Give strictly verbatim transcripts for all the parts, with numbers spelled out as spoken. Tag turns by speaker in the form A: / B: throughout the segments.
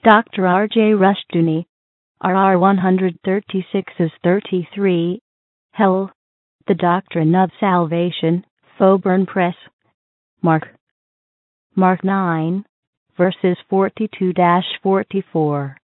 A: Doctor R J Rushdoony, R R one thirty-six is thirty-three, Hell, The Doctrine of Salvation, Faubourn Press, Mark. Mark nine, verses forty-two to forty-four.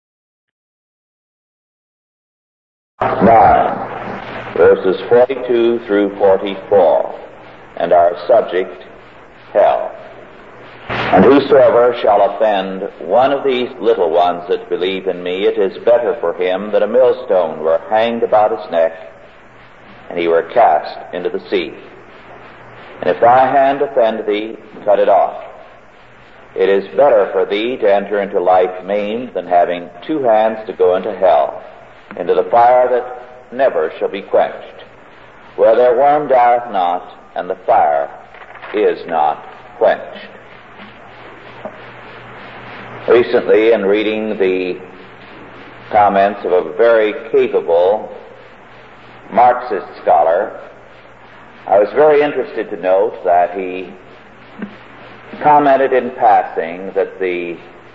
B: nine, verses forty-two through forty-four, and our subject, hell. And whosoever shall offend one of these little ones that believe in me, it is better for him that a millstone were hanged about his neck, and he were cast into the sea. And if thy hand offend thee, cut it off. It is better for thee to enter into life maimed than having two hands to go into hell, into the fire that never shall be quenched, where their worm dieth not, and the fire is not quenched. Recently, in reading the comments of a very capable Marxist scholar, I was very interested to note that he commented in passing that the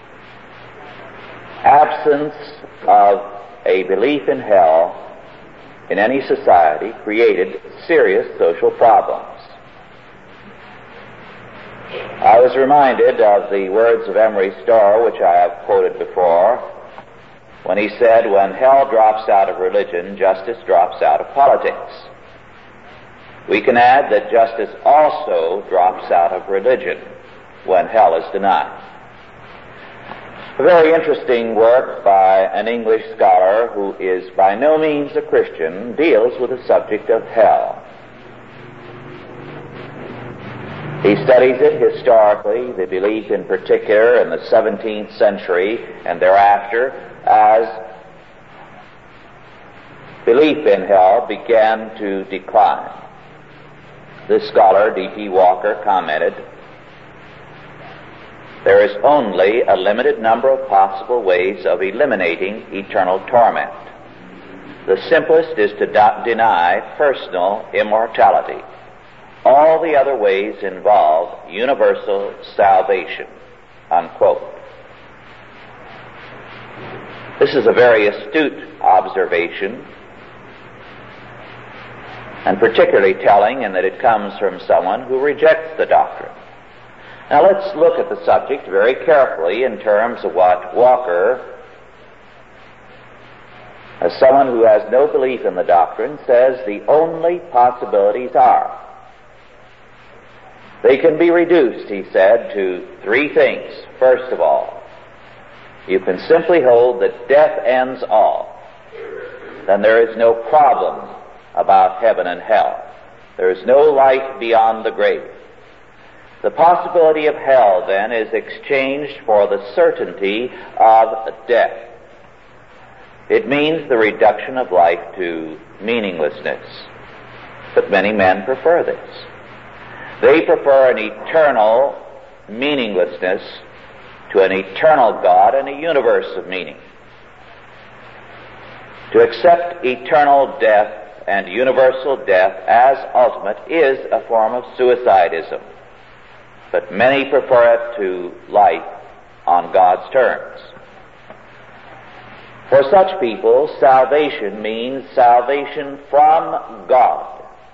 B: absence of a belief in hell in any society created serious social problems. I was reminded of the words of Emery Storr, which I have quoted before, when he said, when hell drops out of religion, justice drops out of politics. We can add that justice also drops out of religion when hell is denied. A very interesting work by an English scholar who is by no means a Christian deals with the subject of hell. He studies it historically, the belief in particular in the seventeenth century and thereafter, as belief in hell began to decline. This scholar, D P Walker, commented, there is only a limited number of possible ways of eliminating eternal torment. The simplest is to do- deny personal immortality. All the other ways involve universal salvation, unquote. This is a very astute observation, and particularly telling in that it comes from someone who rejects the doctrine. Now let's look at the subject very carefully in terms of what Walker, as someone who has no belief in the doctrine, says the only possibilities are. They can be reduced, he said, to three things. First of all, you can simply hold that death ends all. Then there is no problem about heaven and hell. There is no life beyond the grave. The possibility of hell, then, is exchanged for the certainty of death. It means the reduction of life to meaninglessness. But many men prefer this. They prefer an eternal meaninglessness to an eternal God and a universe of meaning. To accept eternal death and universal death as ultimate is a form of suicidism. But many prefer it to life on God's terms. For such people, salvation means salvation from God.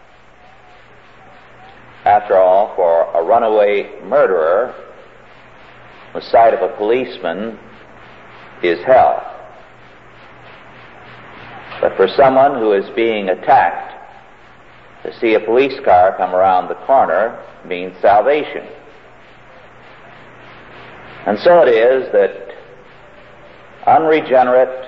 B: After all, for a runaway murderer, the sight of a policeman is hell. But for someone who is being attacked, to see a police car come around the corner means salvation. And so it is that unregenerate,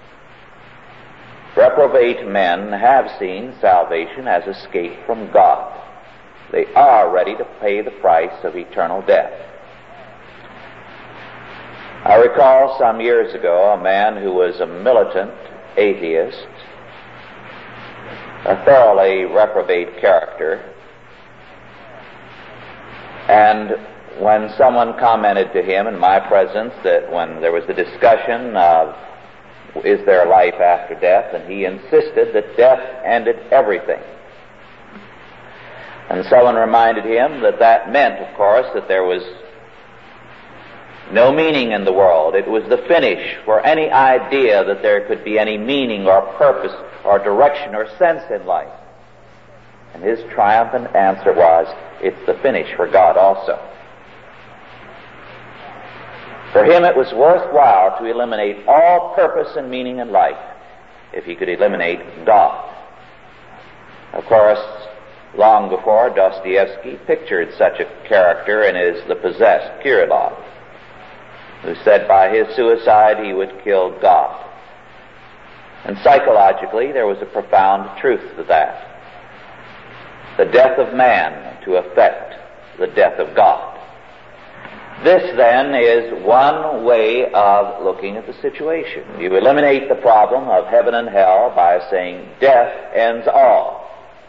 B: reprobate men have seen salvation as escape from God. They are ready to pay the price of eternal death. I recall some years ago a man who was a militant atheist, a thoroughly reprobate character, and when someone commented to him in my presence that when there was a discussion of is there life after death, and he insisted that death ended everything. And someone reminded him that that meant, of course, that there was no meaning in the world. It was the finish for any idea that there could be any meaning or purpose or direction or sense in life. And his triumphant answer was, it's the finish for God also. For him it was worthwhile to eliminate all purpose and meaning in life if he could eliminate God. Of course, long before, Dostoevsky pictured such a character in his The Possessed, Kirillov, who said by his suicide he would kill God. And psychologically, there was a profound truth to that. The death of man to effect the death of God. This, then, is one way of looking at the situation. You eliminate the problem of heaven and hell by saying death ends all.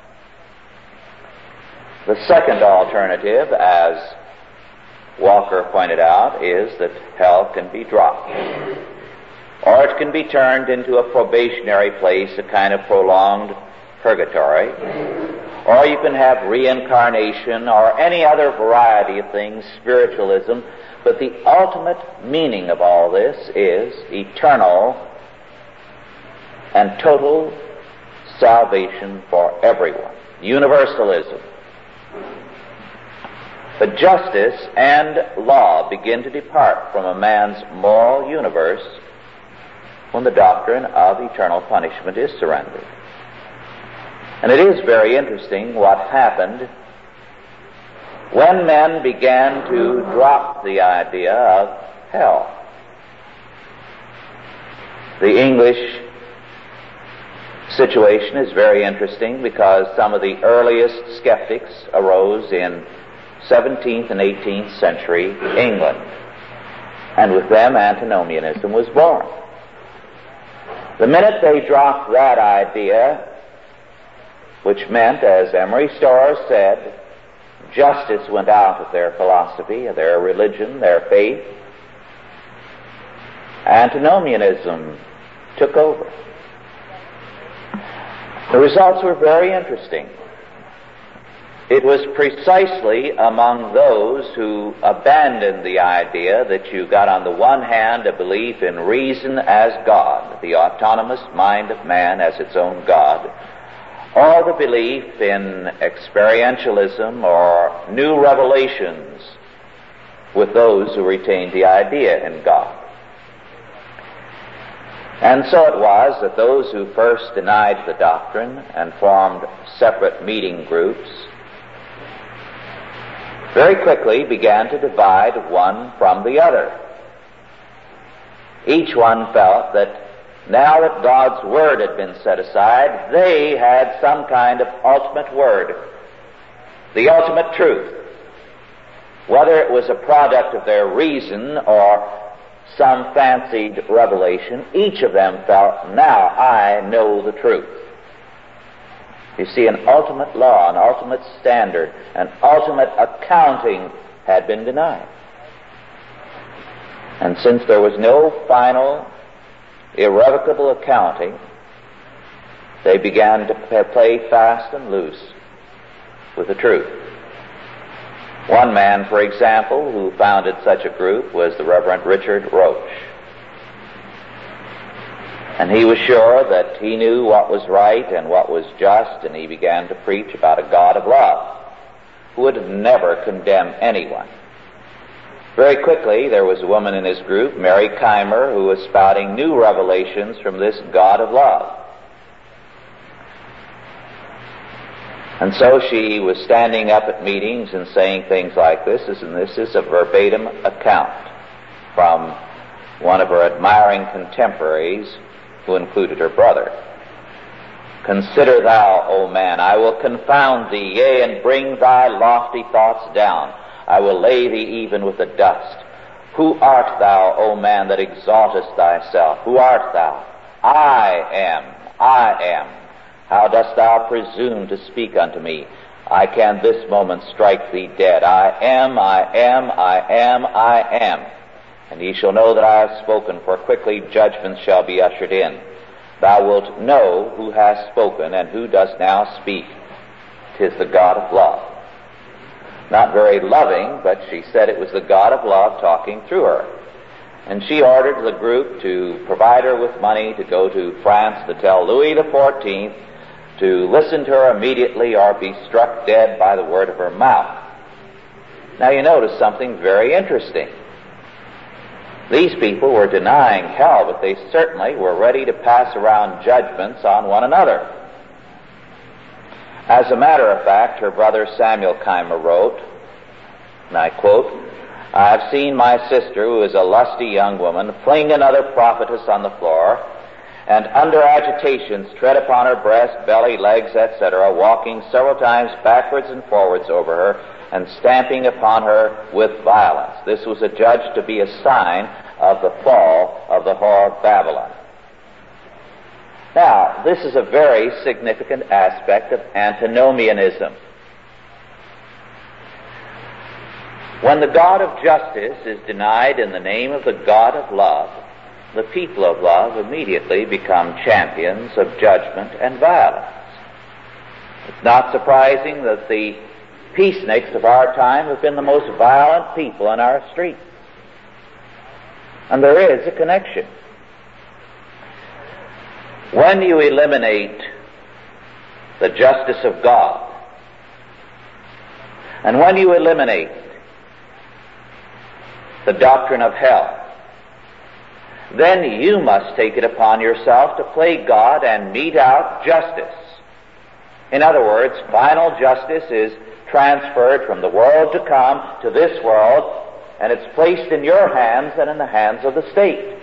B: The second alternative, as Walker pointed out, is that hell can be dropped. Or it can be turned into a probationary place, a kind of prolonged purgatory. Or you can have reincarnation or any other variety of things, spiritualism. But the ultimate meaning of all this is eternal and total salvation for everyone. Universalism. But justice and law begin to depart from a man's moral universe when the doctrine of eternal punishment is surrendered. And it is very interesting what happened when men began to drop the idea of hell. The English situation is very interesting because some of the earliest skeptics arose in seventeenth and eighteenth century England. And with them, antinomianism was born. The minute they dropped that idea, which meant, as Emery Storrs said, justice went out of their philosophy, of their religion, their faith, antinomianism took over. The results were very interesting. It was precisely among those who abandoned the idea that you got on the one hand a belief in reason as God, the autonomous mind of man as its own God, or the belief in experientialism or new revelations with those who retained the idea in God. And so it was that those who first denied the doctrine and formed separate meeting groups very quickly began to divide one from the other. Each one felt that now that God's Word had been set aside, they had some kind of ultimate Word, the ultimate truth. Whether it was a product of their reason or some fancied revelation, each of them felt, now I know the truth. You see, an ultimate law, an ultimate standard, an ultimate accounting had been denied. And since there was no final, irrevocable accounting, they began to play fast and loose with the truth. One man, for example, who founded such a group was the Reverend Richard Roach. And he was sure that he knew what was right and what was just, and he began to preach about a God of love who would never condemn anyone. Very quickly, there was a woman in his group, Mary Keimer, who was spouting new revelations from this God of love. And so she was standing up at meetings and saying things like this, and this is a verbatim account from one of her admiring contemporaries who included her brother. Consider thou, O man, I will confound thee, yea, and bring thy lofty thoughts down. I will lay thee even with the dust. Who art thou, O man, that exaltest thyself? Who art thou? I am, I am. How dost thou presume to speak unto me? I can this moment strike thee dead. I am, I am, I am, I am. And ye shall know that I have spoken, for quickly judgment shall be ushered in. Thou wilt know who has spoken and who does now speak. 'Tis the God of love. not very loving, but she said it was the God of love talking through her. And she ordered the group to provide her with money to go to France to tell Louis the fourteenth to listen to her immediately or be struck dead by the word of her mouth. Now you notice something very interesting. These people were denying hell, but they certainly were ready to pass around judgments on one another. As a matter of fact, her brother Samuel Keimer wrote, and I quote, "I have seen my sister, who is a lusty young woman, fling another prophetess on the floor, and under agitations tread upon her breast, belly, legs, et cetera, walking several times backwards and forwards over her, and stamping upon her with violence. This was adjudged to be a sign of the fall of the whore of Babylon." Now, this is a very significant aspect of antinomianism. When the God of justice is denied in the name of the God of love, the people of love immediately become champions of judgment and violence. It's not surprising that the peaceniks of our time have been the most violent people in our streets. And there is a connection. When you eliminate the justice of God, and when you eliminate the doctrine of hell, then you must take it upon yourself to play God and mete out justice. In other words, final justice is transferred from the world to come to this world, and it's placed in your hands and in the hands of the state.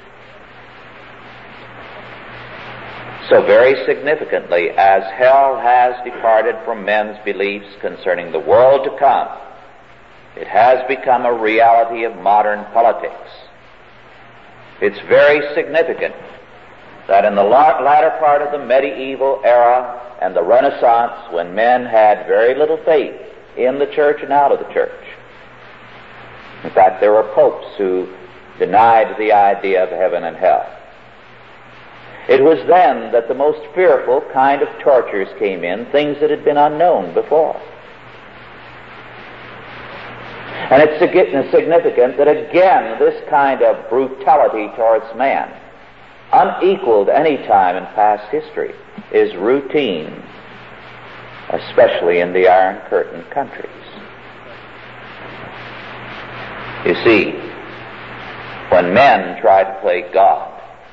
B: So very significantly, as hell has departed from men's beliefs concerning the world to come, it has become a reality of modern politics. It's very significant that in the latter part of the medieval era and the Renaissance, when men had very little faith in the church and out of the church, in fact, there were popes who denied the idea of heaven and hell. It was then that the most fearful kind of tortures came in, things that had been unknown before. And it's significant that again, this kind of brutality towards man, unequaled any time in past history, is routine, especially in the Iron Curtain countries. You see, when men try to play God,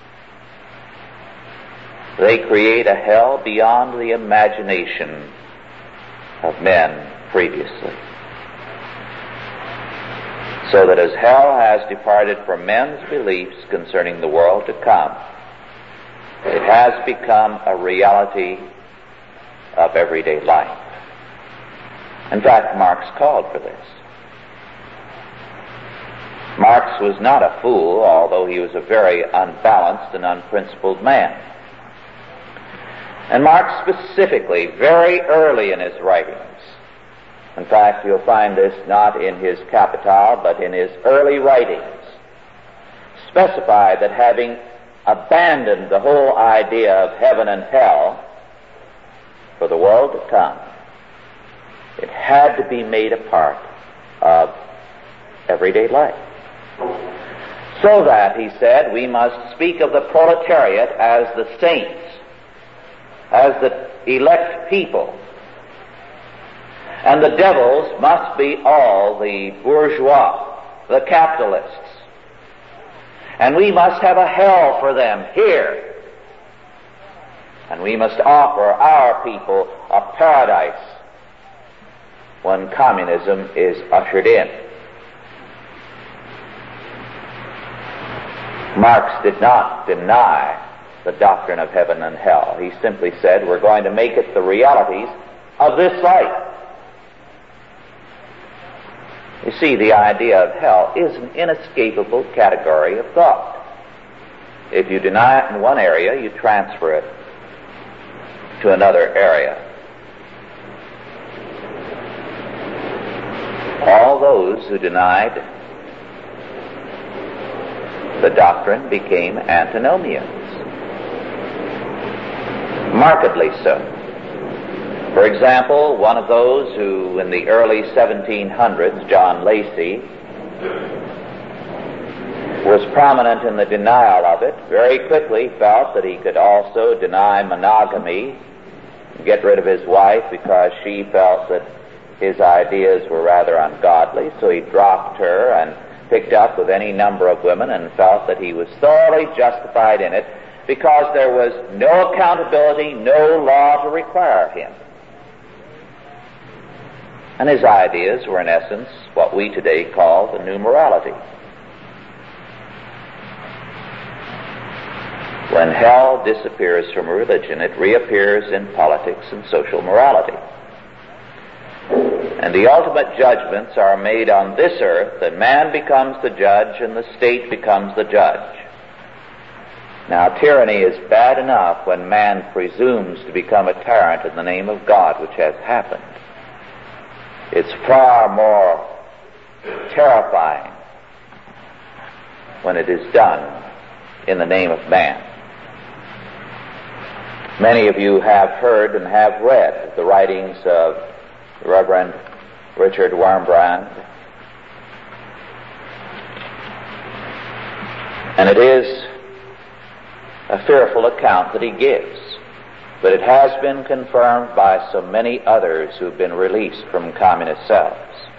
B: they create a hell beyond the imagination of men previously. So that as hell has departed from men's beliefs concerning the world to come, it has become a reality of everyday life. In fact, Marx called for this. Marx was not a fool, although he was a very unbalanced and unprincipled man. And Marx specifically, very early in his writings, in fact, you'll find this not in his Capital, but in his early writings, specified that having abandoned the whole idea of heaven and hell for the world to come, it had to be made a part of everyday life. So that, he said, we must speak of the proletariat as the saints, as the elect people, and the devils must be all the bourgeois, the capitalists. And we must have a hell for them here. And we must offer our people a paradise when communism is ushered in. Marx did not deny the doctrine of heaven and hell. He simply said, we're going to make it the realities of this life. You see, the idea of hell is an inescapable category of thought. If you deny it in one area, you transfer it to another area. All those who denied the doctrine became antinomians. Markedly so. For example, one of those who in the early seventeen hundreds, John Lacey, was prominent in the denial of it, very quickly felt that he could also deny monogamy, get rid of his wife because she felt that his ideas were rather ungodly, so he dropped her and picked up with any number of women and felt that he was thoroughly justified in it because there was no accountability, no law to require him. And his ideas were in essence what we today call the new morality. When hell disappears from religion, it reappears in politics and social morality. And the ultimate judgments are made on this earth, and man becomes the judge and the state becomes the judge. Now, tyranny is bad enough when man presumes to become a tyrant in the name of God, which has happened. It's far more terrifying when it is done in the name of man. Many of you have heard and have read the writings of the Reverend Richard Wurmbrand, and it is a fearful account that he gives, but it has been confirmed by so many others who've been released from communist cells.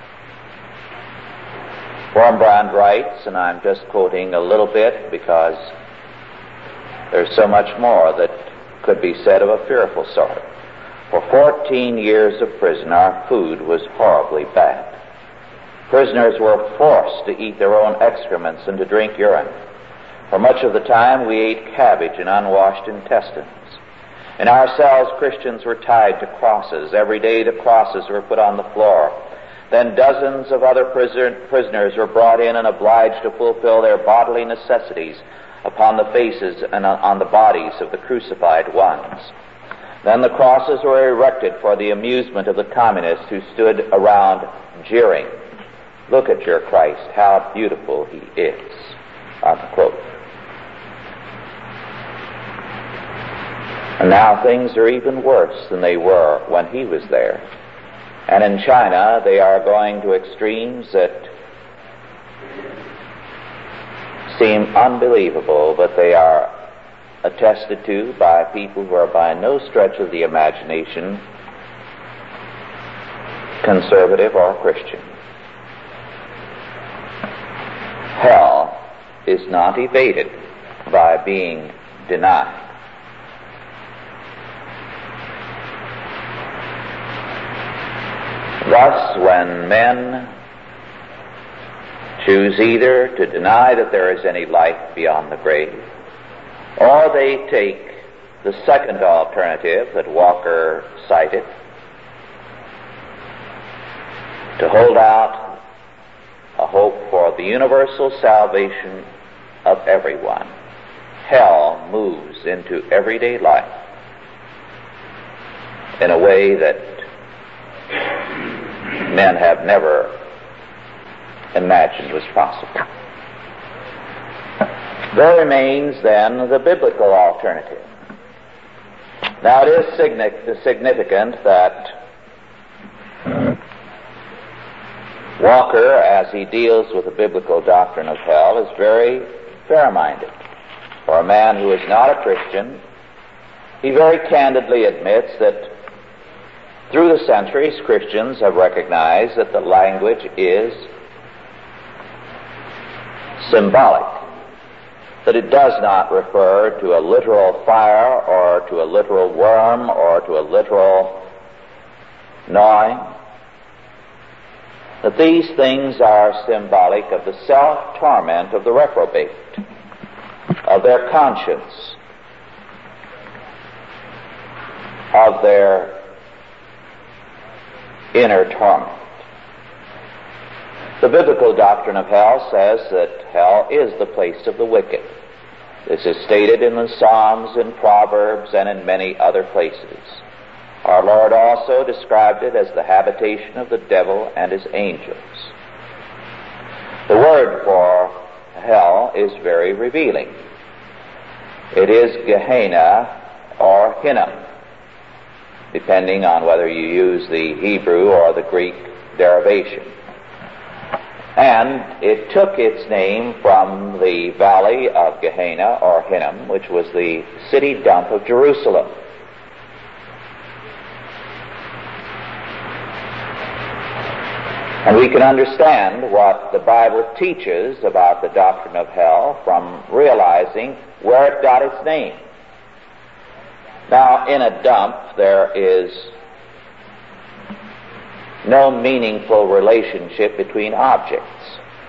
B: Wurmbrand writes, and I'm just quoting a little bit because there's so much more that could be said of a fearful sort. For fourteen years of prison, our food was horribly bad. Prisoners were forced to eat their own excrements and to drink urine. For much of the time, we ate cabbage and unwashed intestines. In our cells, Christians were tied to crosses. Every day the crosses were put on the floor. Then dozens of other prisoners were brought in and obliged to fulfill their bodily necessities upon the faces and on the bodies of the crucified ones. Then the crosses were erected for the amusement of the communists who stood around jeering. Look at your Christ, how beautiful he is. Unquote. And now things are even worse than they were when he was there. And in China, they are going to extremes that seem unbelievable, but they are attested to by people who are by no stretch of the imagination conservative or Christian. Hell is not evaded by being denied. Thus, when men choose either to deny that there is any life beyond the grave, or they take the second alternative that Walker cited, to hold out a hope for the universal salvation of everyone, hell moves into everyday life in a way that men have never imagined was possible. There remains then the biblical alternative. Now it is significant that Walker, as he deals with the biblical doctrine of hell, is very fair-minded. For a man who is not a Christian, he very candidly admits that through the centuries, Christians have recognized that the language is symbolic, that it does not refer to a literal fire or to a literal worm or to a literal gnawing, that these things are symbolic of the self-torment of the reprobate, of their conscience, of their inner torment. The biblical doctrine of hell says that hell is the place of the wicked. This is stated in the Psalms, in Proverbs, and in many other places. Our Lord also described it as the habitation of the devil and his angels. The word for hell is very revealing. It is Gehenna or Hinnom. depending on whether you use the Hebrew or the Greek derivation. And it took its name from the valley of Gehenna, or Hinnom, which was the city dump of Jerusalem. And we can understand what the Bible teaches about the doctrine of hell from realizing where it got its name. Now, in a dump, there is no meaningful relationship between objects.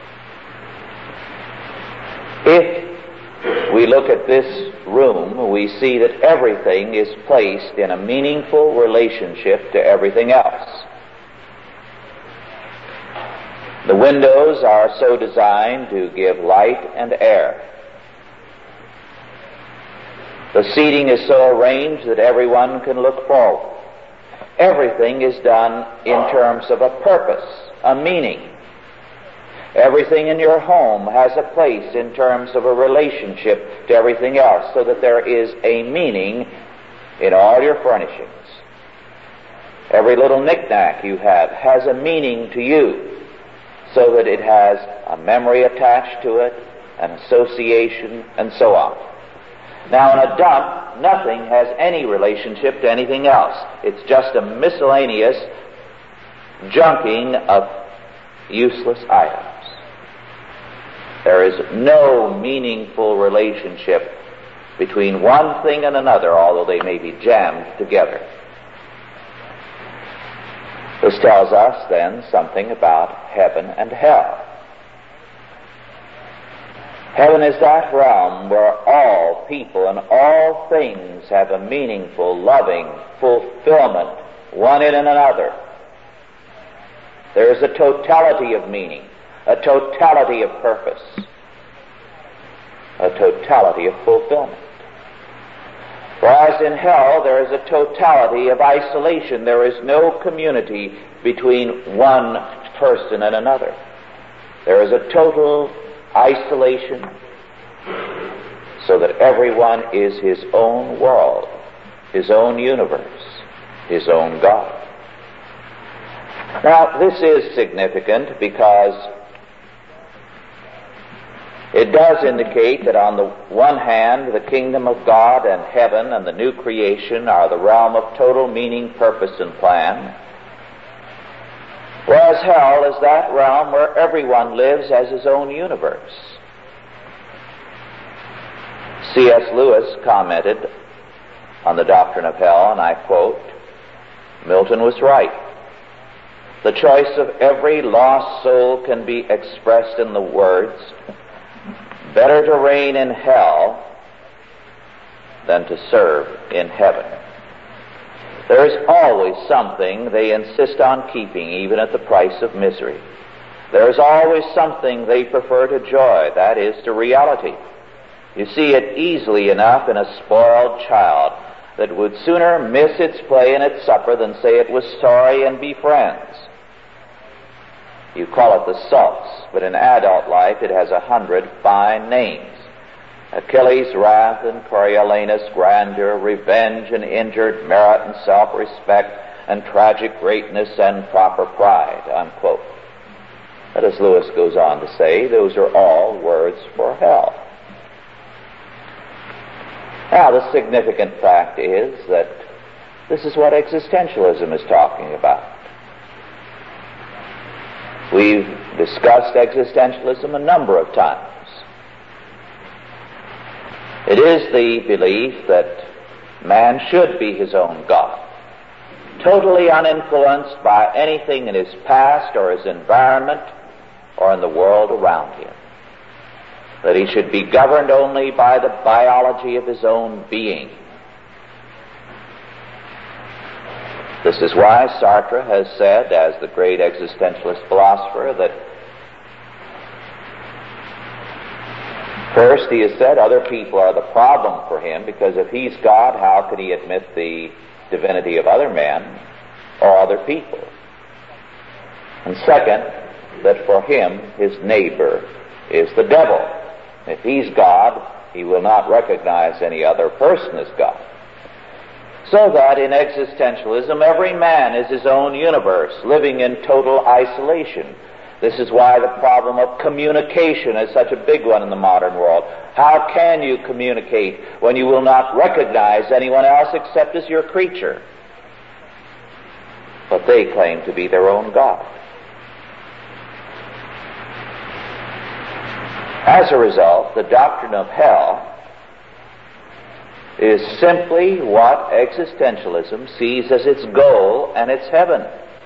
B: If we look at this room, we see that everything is placed in a meaningful relationship to everything else. The windows are so designed to give light and air. The seating is so arranged that everyone can look forward. Everything is done in terms of a purpose, a meaning. Everything in your home has a place in terms of a relationship to everything else, so that there is a meaning in all your furnishings. Every little knick-knack you have has a meaning to you, so that it has a memory attached to it, an association, and so on. Now, in a dump, nothing has any relationship to anything else. It's just a miscellaneous junking of useless items. There is no meaningful relationship between one thing and another, although they may be jammed together. This tells us, then, something about heaven and hell. Heaven is that realm where all people and all things have a meaningful, loving fulfillment, one in another. There is a totality of meaning, a totality of purpose, a totality of fulfillment. Whereas in hell there is a totality of isolation. There is no community between one person and another. There is a total isolation, so that everyone is his own world, his own universe, his own God. Now, this is significant because it does indicate that on the one hand, the kingdom of God and heaven and the new creation are the realm of total meaning, purpose, and plan, whereas hell is that realm where everyone lives as his own universe. C S Lewis commented on the doctrine of hell, and I quote, "Milton was right. The choice of every lost soul can be expressed in the words, better to reign in hell than to serve in heaven." There is always something they insist on keeping, even at the price of misery. There is always something they prefer to joy, that is, to reality. You see it easily enough in a spoiled child that would sooner miss its play and its supper than say it was sorry and be friends. You call it the sulks, but in adult life it has a hundred fine names. Achilles' wrath and Coriolanus' grandeur, revenge and injured merit and self-respect, and tragic greatness and proper pride, unquote. But as Lewis goes on to say, those are all words for hell. Now, the significant fact is that this is what existentialism is talking about. We've discussed existentialism a number of times. It is the belief that man should be his own God, totally uninfluenced by anything in his past or his environment or in the world around him. That he should be governed only by the biology of his own being. This is why Sartre has said, as the great existentialist philosopher, that first he has said other people are the problem for him, because if he's God, how could he admit the divinity of other men or other people? And second, that for him his neighbor is the devil. If he's God, he will not recognize any other person as God. So that in existentialism, every man is his own universe, living in total isolation. This is why the problem of communication is such a big one in the modern world. How can you communicate when you will not recognize anyone else except as your creature? But they claim to be their own God. As a result, the doctrine of hell is simply what existentialism sees as its goal and its heaven.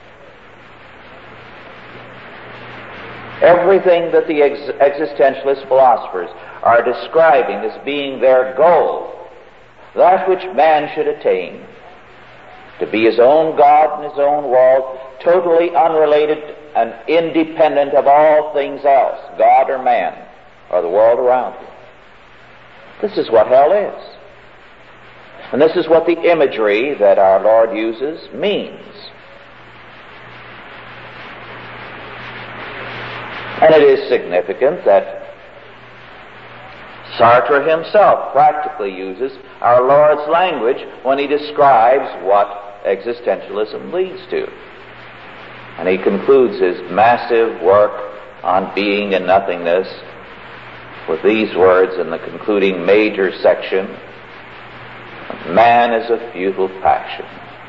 B: Everything that the ex- existentialist philosophers are describing as being their goal, that which man should attain, to be his own God in his own world, totally unrelated and independent of all things else, God or man, or the world around him. This is what hell is. And this is what the imagery that our Lord uses means. And it is significant that Sartre himself practically uses our Lord's language when he describes what existentialism leads to. And he concludes his massive work on being and nothingness with these words in the concluding major section: man is a futile passion.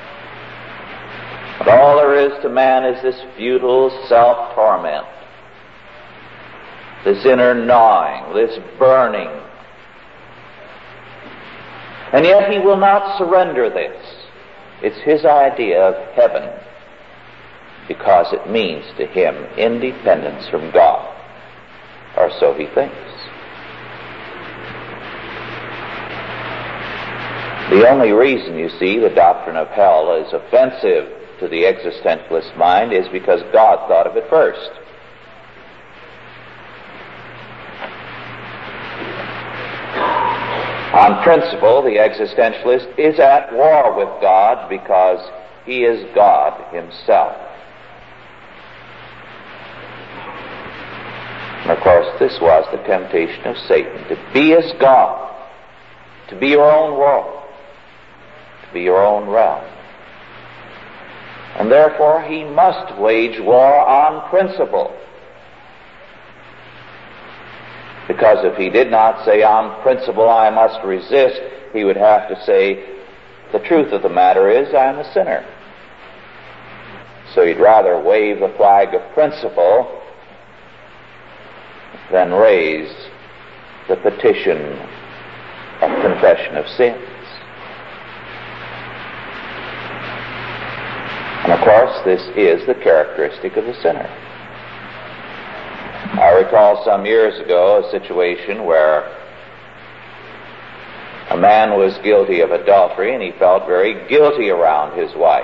B: But all there is to man is this futile self-torment, this inner gnawing, this burning. And yet he will not surrender this. It's his idea of heaven, because it means to him independence from God, or so he thinks. The only reason, you see, the doctrine of hell is offensive to the existentialist mind is because God thought of it first. On principle, the existentialist is at war with God because he is God himself. And of course, this was the temptation of Satan, to be as God, to be your own world, be your own realm. And therefore he must wage war on principle. Because if he did not say, on principle I must resist, he would have to say, the truth of the matter is I'm a sinner. So he'd rather wave the flag of principle than raise the petition of confession of sins. And of course, this is the characteristic of the sinner. I recall some years ago a situation where a man was guilty of adultery and he felt very guilty around his wife.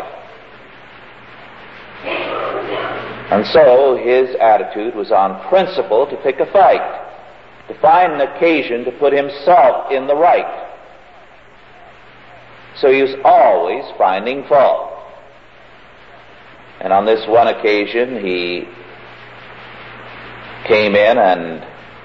B: And so his attitude was on principle to pick a fight, to find an occasion to put himself in the right. So he was always finding fault. And on this one occasion, he came in and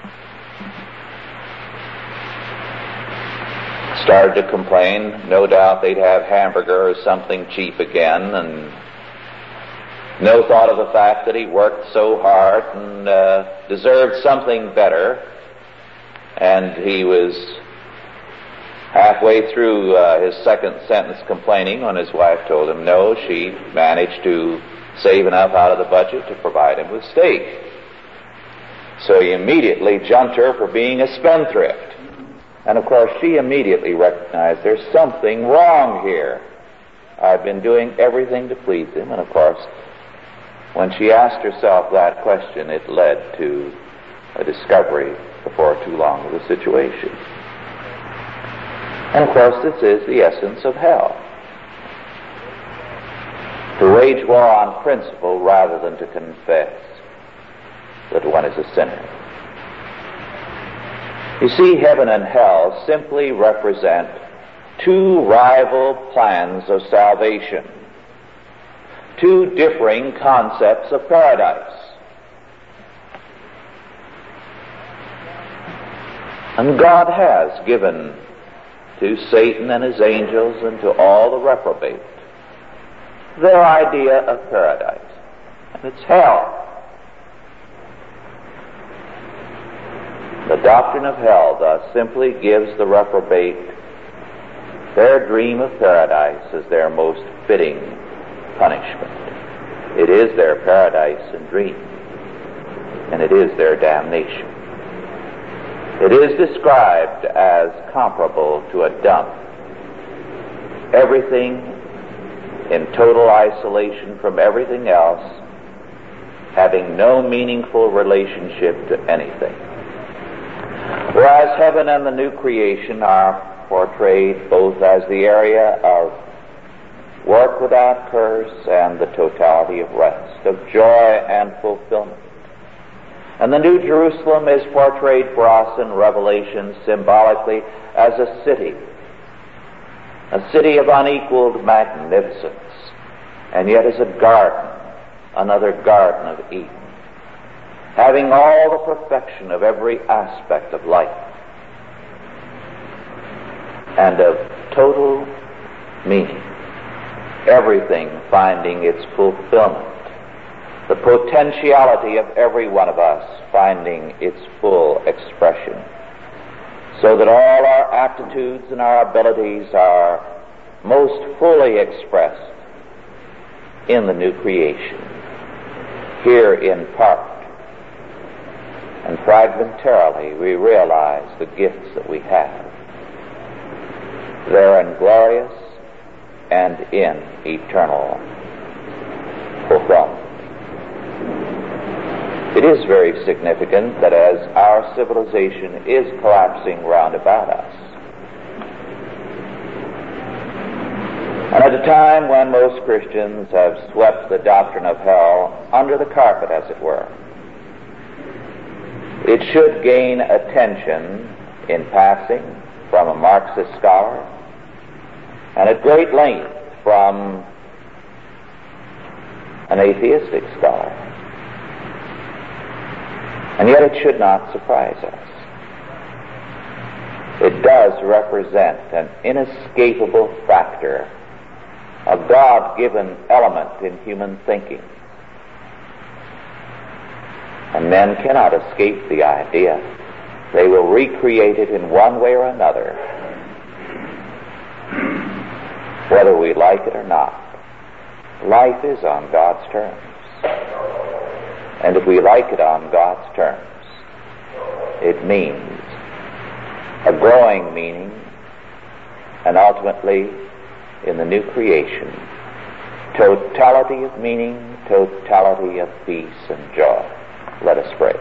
B: started to complain. No doubt they'd have hamburger or something cheap again, and no thought of the fact that he worked so hard and uh, deserved something better. And he was halfway through uh, his second sentence complaining when his wife told him no, she managed to save enough out of the budget to provide him with steak. So he immediately jumped her for being a spendthrift. And of course she immediately recognized there's something wrong here. I've been doing everything to please him. And of course, when she asked herself that question, it led to a discovery before too long of the situation. And of course, this is the essence of hell. To wage war on principle rather than to confess that one is a sinner. You see, heaven and hell simply represent two rival plans of salvation, two differing concepts of paradise. And God has given to Satan and his angels and to all the reprobate their idea of paradise, and it's hell. The doctrine of hell thus simply gives the reprobate their dream of paradise as their most fitting punishment. It is their paradise and dream, and it is their damnation. It is described as comparable to a dump. Everything in total isolation from everything else, having no meaningful relationship to anything. Whereas heaven and the new creation are portrayed both as the area of work without curse and the totality of rest, of joy and fulfillment. And the New Jerusalem is portrayed for us in Revelation symbolically as a city, a city of unequaled magnificence, and yet as a garden, another Garden of Eden, having all the perfection of every aspect of life and of total meaning, everything finding its fulfillment, the potentiality of every one of us finding its full expression, so that all our aptitudes and our abilities are most fully expressed in the new creation, here in part. And fragmentarily we realize the gifts that we have. Therein glorious and in eternal fulfillment. It is very significant that as our civilization is collapsing round about us, and at a time when most Christians have swept the doctrine of hell under the carpet, as it were, it should gain attention in passing from a Marxist scholar and at great length from an atheistic scholar. And yet it should not surprise us. It does represent an inescapable factor, a God-given element in human thinking. And men cannot escape the idea. They will recreate it in one way or another, whether we like it or not. Life is on God's terms. And if we like it on God's terms, it means a growing meaning, and ultimately, in the new creation, totality of meaning, totality of peace and joy. Let us pray.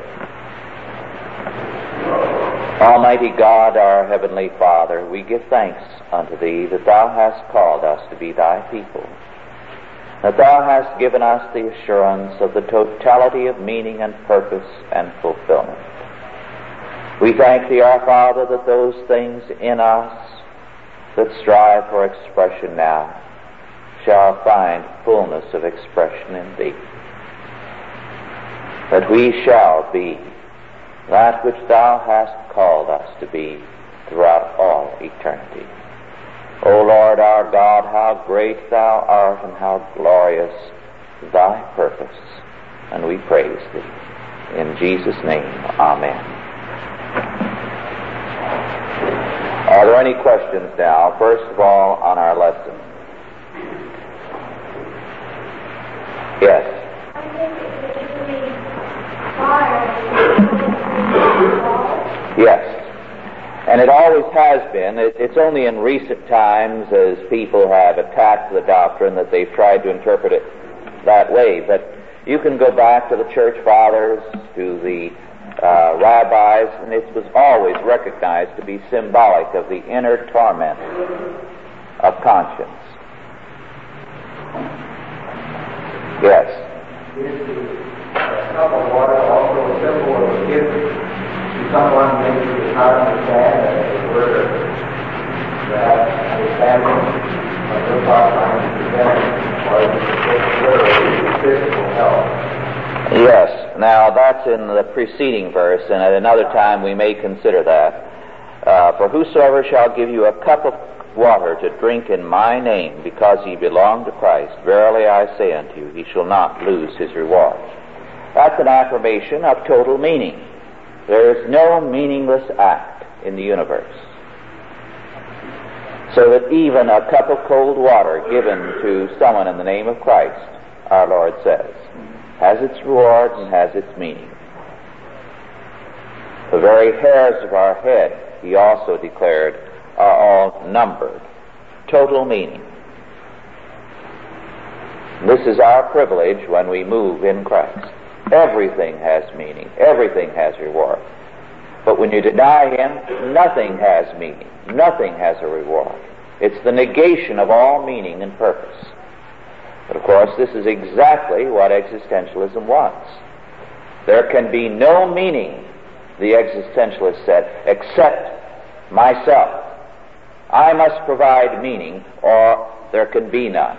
B: Almighty God, our Heavenly Father, we give thanks unto Thee that Thou hast called us to be Thy people, that Thou hast given us the assurance of the totality of meaning and purpose and fulfillment. We thank Thee, our Father, that those things in us that strive for expression now shall find fullness of expression in Thee, that we shall be that which Thou hast called us to be throughout all eternity. O Lord our God, how great Thou art and how glorious Thy purpose, and we praise Thee. In Jesus' name, amen. Are there any questions now, first of all, on our lesson? Yes. Yes. And it always has been. It, it's only in recent times, as people have attacked the doctrine, that they've tried to interpret it that way. But you can go back to the church fathers, to the uh, rabbis, and it was always recognized to be symbolic of the inner torment of conscience. Yes.
C: A cup of water, also a symbol of a gift to someone maybe who does not understand that the word of that understanding of the thought line is presented was literally physical health.
B: Yes. Now that's in the preceding verse, and at another time we may consider that. Uh, For whosoever shall give you a cup of water to drink in my name, because ye belong to Christ, verily I say unto you, he shall not lose his reward. That's an affirmation of total meaning. There is no meaningless act in the universe. So that even a cup of cold water given to someone in the name of Christ, our Lord says, has its reward and has its meaning. The very hairs of our head, he also declared, are all numbered. Total meaning. This is our privilege when we move in Christ. Everything has meaning. Everything has reward. But when you deny him, nothing has meaning. Nothing has a reward. It's the negation of all meaning and purpose. But of course, this is exactly what existentialism wants. There can be no meaning, the existentialist said, except myself. I must provide meaning, or there can be none.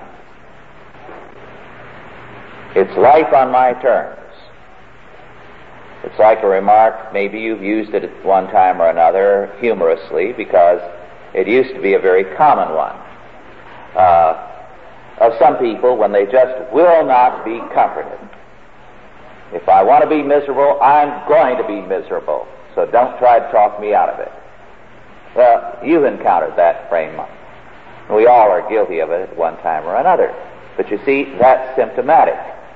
B: It's life on my terms. It's like a remark, maybe you've used it at one time or another humorously, because it used to be a very common one, uh, of some people when they just will not be comforted. If I want to be miserable, I'm going to be miserable, so don't try to talk me out of it. Well, you've encountered that frame. We all are guilty of it at one time or another. But you see, that's symptomatic.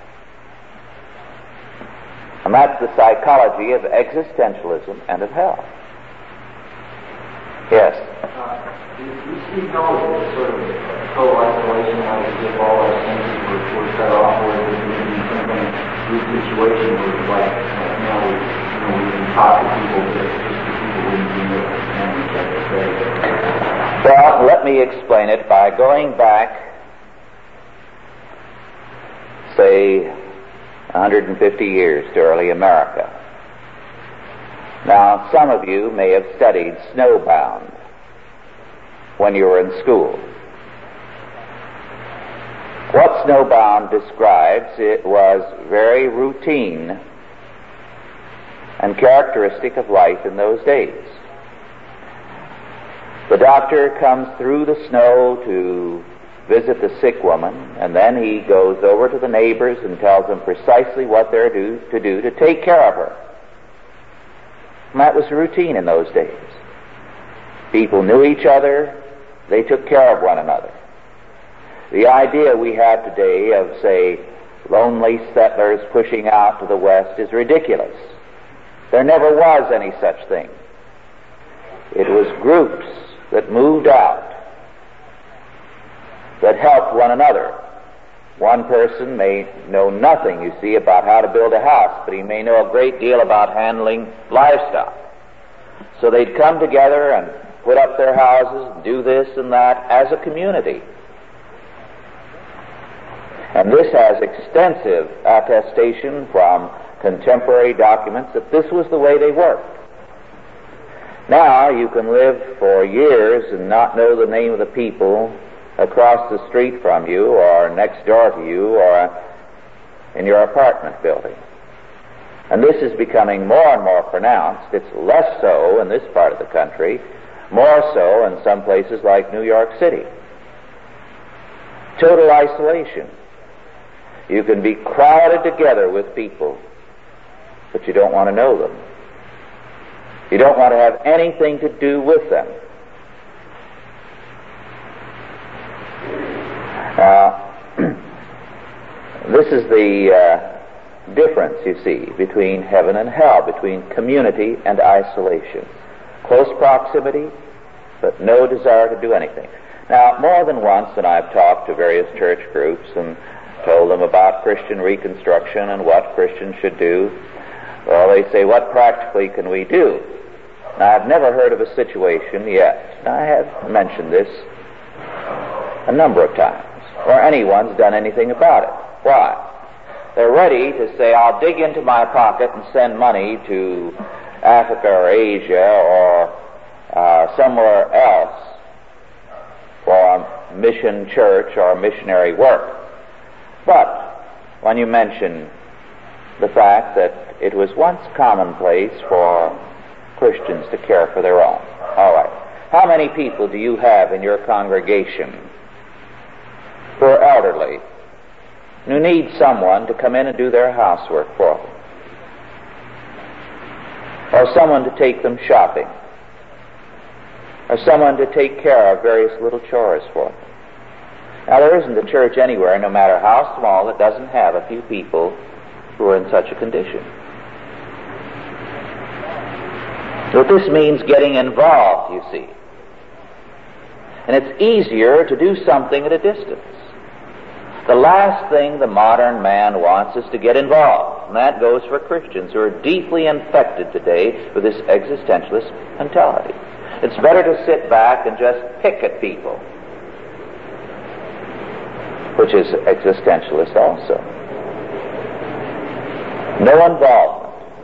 B: And that's the psychology of existentialism and of hell. Yes?
C: Uh, you see no sort of total isolation, like as if all our senses were, were set off, or is it maybe some kind of group situation where, like, you know, we, you know, we can talk to people, but just the people wouldn't be able to understand each other.
B: Well, let me explain it by going back, say, one hundred fifty years to early America. Now, some of you may have studied Snowbound when you were in school. What Snowbound describes, it was very routine and characteristic of life in those days. The doctor comes through the snow to visit the sick woman, and then he goes over to the neighbors and tells them precisely what they're due to do to take care of her. And that was routine in those days. People knew each other. They took care of one another. The idea we have today of, say, lonely settlers pushing out to the west is ridiculous. There never was any such thing. It was groups that moved out, that helped one another. One person may know nothing, you see, about how to build a house, but he may know a great deal about handling livestock. So they'd come together and put up their houses, and do this and that as a community. And this has extensive attestation from contemporary documents that this was the way they worked. Now you can live for years and not know the name of the people across the street from you, or next door to you, or in your apartment building. And this is becoming more and more pronounced. It's less so in this part of the country, more so in some places like New York City. Total isolation. You can be crowded together with people, but you don't want to know them. You don't want to have anything to do with them. Now, this is the uh, difference, you see, between heaven and hell, between community and isolation. Close proximity, but no desire to do anything. Now, more than once, and I've talked to various church groups and told them about Christian reconstruction and what Christians should do, well, they say, what practically can we do? Now, I've never heard of a situation yet, and I have mentioned this a number of times, where anyone's done anything about it. Why? They're ready to say, I'll dig into my pocket and send money to Africa or Asia or uh, somewhere else for a mission church or missionary work. But when you mention the fact that it was once commonplace for Christians to care for their own, all right. How many people do you have in your congregation who are elderly, who need someone to come in and do their housework for them, or someone to take them shopping, or someone to take care of various little chores for them? Now, there isn't a church anywhere, no matter how small, that doesn't have a few people who are in such a condition. But this means getting involved, you see. And it's easier to do something at a distance. The last thing the modern man wants is to get involved. And that goes for Christians who are deeply infected today with this existentialist mentality. It's better to sit back and just pick at people, which is existentialist also. No involvement.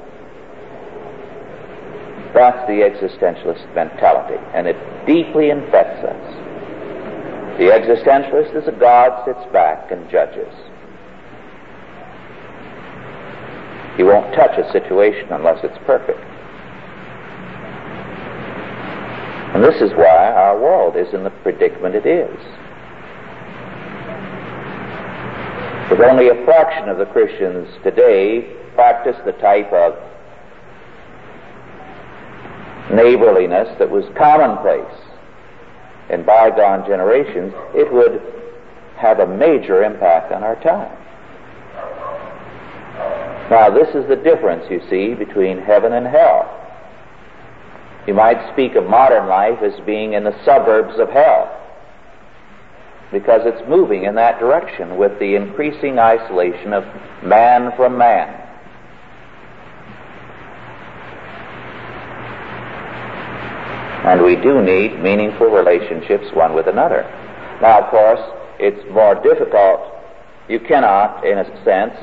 B: That's the existentialist mentality, and it deeply infects us. The existentialist is a God sits back and judges. He won't touch a situation unless it's perfect. And this is why our world is in the predicament it is. With only a fraction of the Christians today practice the type of neighborliness that was commonplace in bygone generations, it would have a major impact on our time. Now, this is the difference, you see, between heaven and hell. You might speak of modern life as being in the suburbs of hell, because it's moving in that direction with the increasing isolation of man from man. And we do need meaningful relationships one with another. Now, of course, it's more difficult. You cannot, in a sense,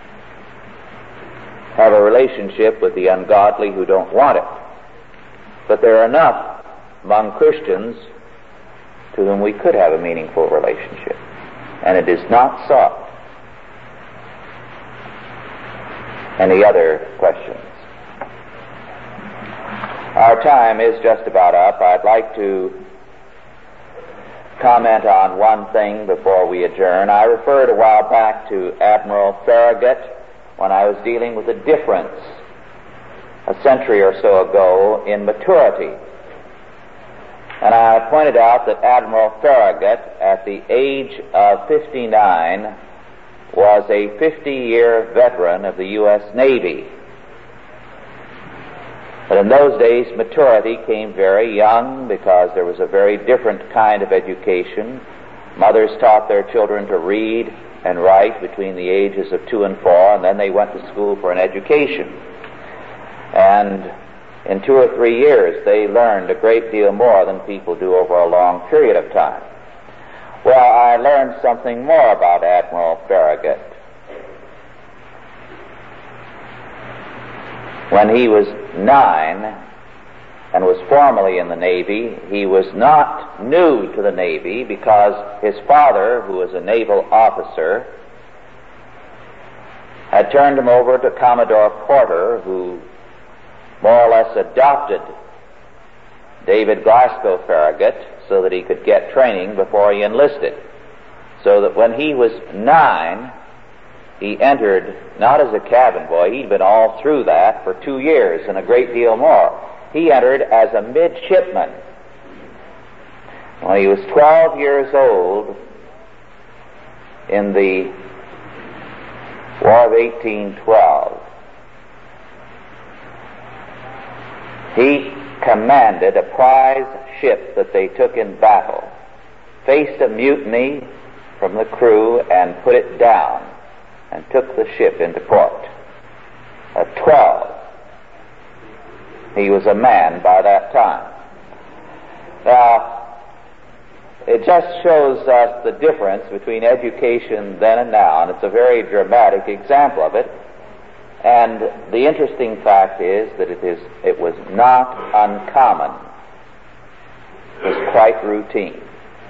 B: have a relationship with the ungodly who don't want it. But there are enough among Christians to whom we could have a meaningful relationship. And it is not sought. Any other questions? Our time is just about up. I'd like to comment on one thing before we adjourn. I referred a while back to Admiral Farragut when I was dealing with the difference a century or so ago in maturity. And I pointed out that Admiral Farragut, at the age of fifty-nine, was a fifty-year veteran of the U S Navy. But in those days, maturity came very young because there was a very different kind of education. Mothers taught their children to read and write between the ages of two and four, and then they went to school for an education. And in two or three years, they learned a great deal more than people do over a long period of time. Well, I learned something more about Admiral Farragut. When he was nine and was formerly in the Navy, he was not new to the Navy because his father, who was a naval officer, had turned him over to Commodore Porter, who more or less adopted David Glasgow Farragut so that he could get training before he enlisted. So that when he was nine, he entered not as a cabin boy. He'd been all through that for two years and a great deal more. He entered as a midshipman. When he was twelve years old, in the War of eighteen twelve, he commanded a prize ship that they took in battle, faced a mutiny from the crew and put it down, and took the ship into port. At twelve, he was a man by that time. Now, it just shows us the difference between education then and now, and it's a very dramatic example of it. And the interesting fact is that it is it was not uncommon. It was quite routine.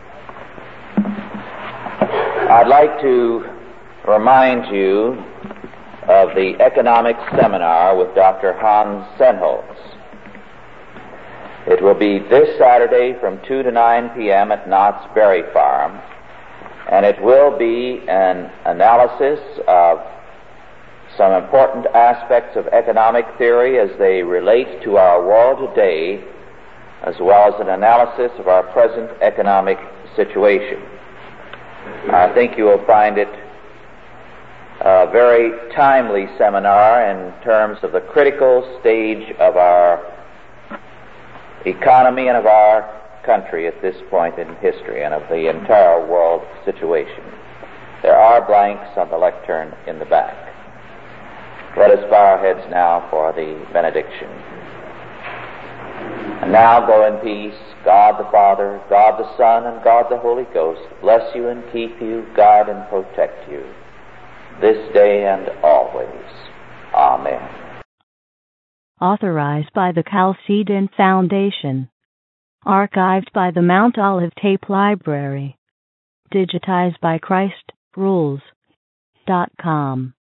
B: I'd like to remind you of the economic seminar with Doctor Hans Sennholz. It will be this Saturday from two to nine p.m. at Knott's Berry Farm, and it will be an analysis of some important aspects of economic theory as they relate to our world today, as well as an analysis of our present economic situation. I think you will find it a very timely seminar in terms of the critical stage of our economy and of our country at this point in history and of the entire world situation. There are blanks on the lectern in the back. Let us bow our heads now for the benediction. And now go in peace. God the Father, God the Son, and God the Holy Ghost bless you and keep you, guide and protect you, this day and always. Amen.
A: Authorized by the Chalcedon Foundation. Archived by the Mount Olive Tape Library. Digitized by Christ Rules dot com.